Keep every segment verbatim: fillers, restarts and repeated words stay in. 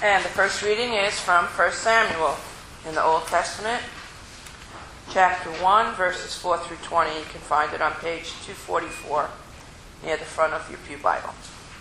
And the first reading is from First Samuel in the Old Testament, chapter one, verses four through twenty. You can find it on page two forty-four near the front of your pew Bible.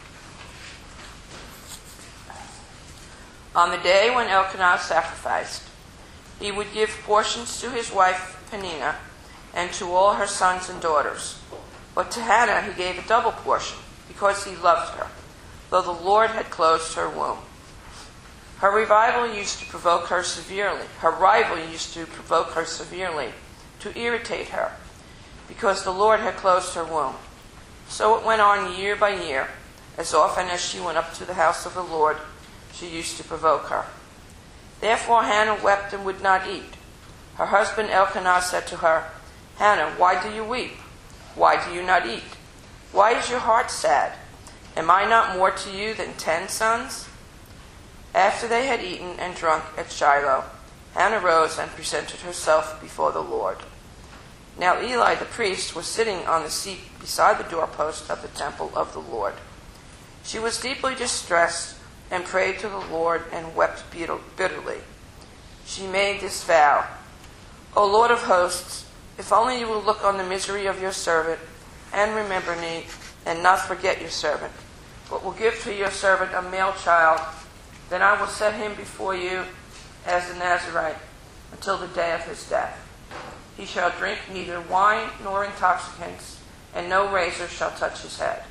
On the day when Elkanah sacrificed, he would give portions to his wife Peninnah and to all her sons and daughters. But to Hannah he gave a double portion, because he loved her, though the Lord had closed her womb. Her revival used to provoke her severely. Her rival used to provoke her severely, to irritate her, because the Lord had closed her womb. So it went on year by year. As often as she went up to the house of the Lord, she used to provoke her. Therefore Hannah wept and would not eat. Her husband Elkanah said to her, "Hannah, why do you weep? Why do you not eat? Why is your heart sad? Am I not more to you than ten sons?" After they had eaten and drunk at Shiloh, Hannah rose and presented herself before the Lord. Now Eli the priest was sitting on the seat beside the doorpost of the temple of the Lord. She was deeply distressed and prayed to the Lord and wept bitterly. She made this vow, "O Lord of hosts, if only you will look on the misery of your servant and remember me and not forget your servant, but will give to your servant a male child, then I will set him before you as a Nazirite until the day of his death. He shall drink neither wine nor intoxicants, and no razor shall touch his head."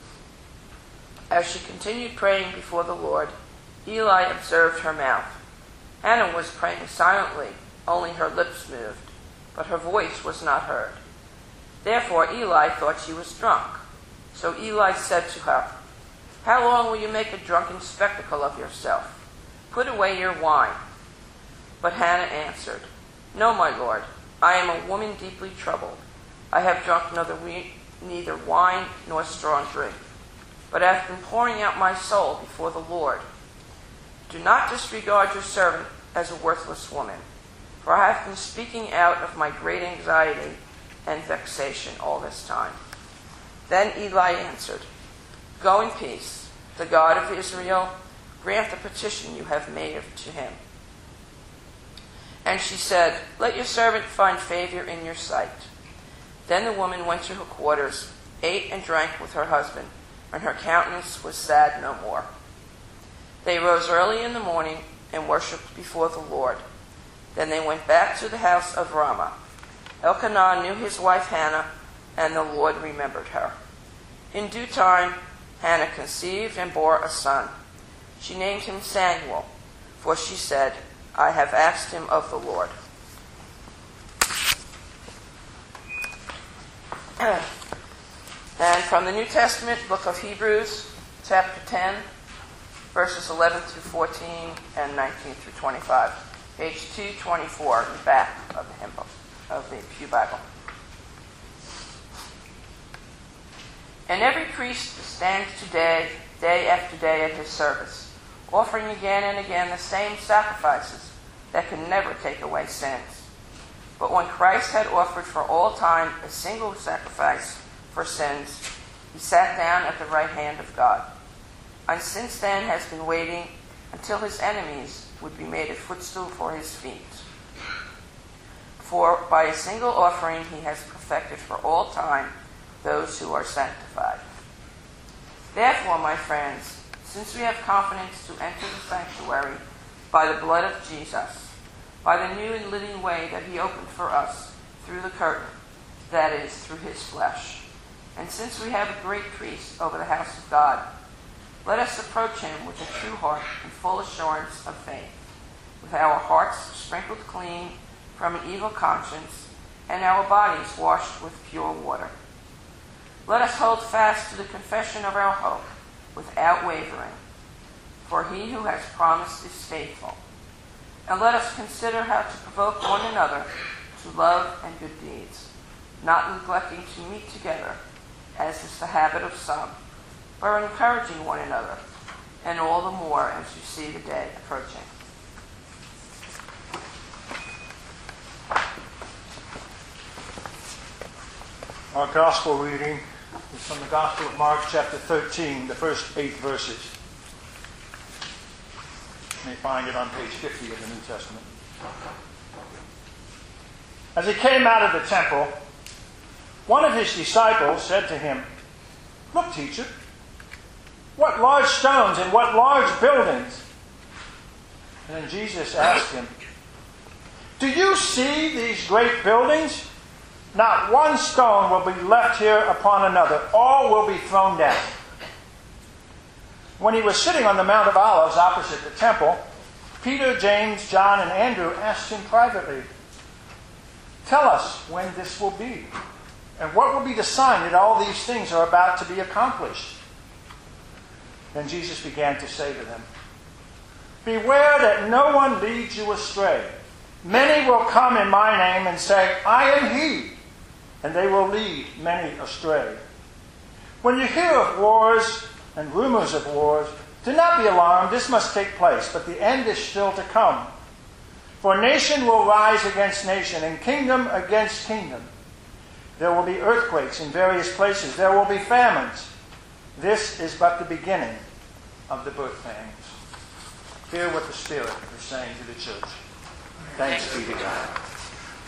As she continued praying before the Lord, Eli observed her mouth. Hannah was praying silently, only her lips moved, but her voice was not heard. Therefore Eli thought she was drunk. So Eli said to her, "How long will you make a drunken spectacle of yourself? Put away your wine." But Hannah answered, "No, my Lord, I am a woman deeply troubled. I have drunk neither, we- neither wine nor strong drink, but have been pouring out my soul before the Lord. Do not disregard your servant as a worthless woman, for I have been speaking out of my great anxiety and vexation all this time." Then Eli answered, "Go in peace. The God of Israel grant the petition you have made to him." And she said, "Let your servant find favor in your sight." Then the woman went to her quarters, ate and drank with her husband, and her countenance was sad no more. They rose early in the morning and worshipped before the Lord. Then they went back to the house of Ramah. Elkanah knew his wife Hannah, and the Lord remembered her. In due time, Hannah conceived and bore a son. She named him Samuel, for she said, "I have asked him of the Lord." And from the New Testament, book of Hebrews, chapter ten, verses eleven through fourteen and nineteen through twenty-five. Page two twenty-four in the back of the hymn book, of the Pew Bible. "And every priest stands today, day after day at his service, offering again and again the same sacrifices that can never take away sins. But when Christ had offered for all time a single sacrifice for sins, he sat down at the right hand of God, and since then has been waiting until his enemies would be made a footstool for his feet. For by a single offering he has perfected for all time those who are sanctified. Therefore, my friends, since we have confidence to enter the sanctuary by the blood of Jesus, by the new and living way that he opened for us through the curtain, that is, through his flesh, and since we have a great priest over the house of God, let us approach him with a true heart and full assurance of faith, with our hearts sprinkled clean from an evil conscience and our bodies washed with pure water. Let us hold fast to the confession of our hope without wavering, for he who has promised is faithful. And let us consider how to provoke one another to love and good deeds, not neglecting to meet together, as is the habit of some, but encouraging one another, and all the more as you see the day approaching." Our gospel reading is from the Gospel of Mark, chapter thirteen, the first eight verses. You may find it on page fifty of the New Testament. As he came out of the temple, one of his disciples said to him, "Look, teacher, what large stones and what large buildings." And then Jesus asked him, "Do you see these great buildings? Not one stone will be left here upon another. All will be thrown down." When he was sitting on the Mount of Olives opposite the temple, Peter, James, John, and Andrew asked him privately, "Tell us when this will be, and what will be the sign that all these things are about to be accomplished?" Then Jesus began to say to them, "Beware that no one leads you astray. Many will come in my name and say, 'I am he,' and they will lead many astray. When you hear of wars and rumors of wars, do not be alarmed. This must take place, but the end is still to come. For nation will rise against nation, and kingdom against kingdom. There will be earthquakes in various places. There will be famines. This is but the beginning of the birth pangs." Hear what the Spirit is saying to the church. Thanks be to God.